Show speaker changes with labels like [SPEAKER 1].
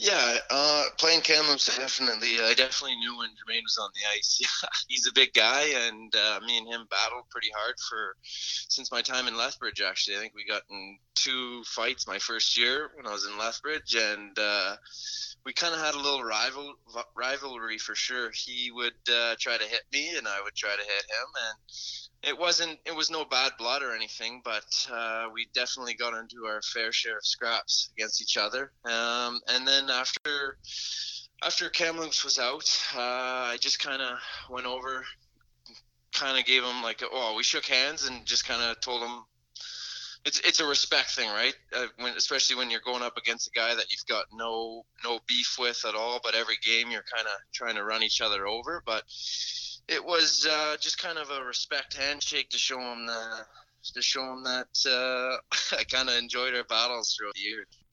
[SPEAKER 1] Yeah, playing Kamloops, I definitely knew when Jermaine was on the ice. Yeah, he's a big guy, and me and him battled pretty hard for since my time in Lethbridge. Actually, I think we got in 2 fights my first year when I was in Lethbridge, and we kind of had a little rivalry for sure. He would try to hit me, and I would try to hit him, and it was no bad blood or anything, but we definitely got into our fair share of scraps against each other. And then after Kamloops was out, I just kind of went over, kind of gave him we shook hands and just kind of told him it's a respect thing, right? Especially when you're going up against a guy that you've got no beef with at all, but every game you're kind of trying to run each other over. But it was just kind of a respect handshake to show him that I kind of enjoyed our battles throughout the years.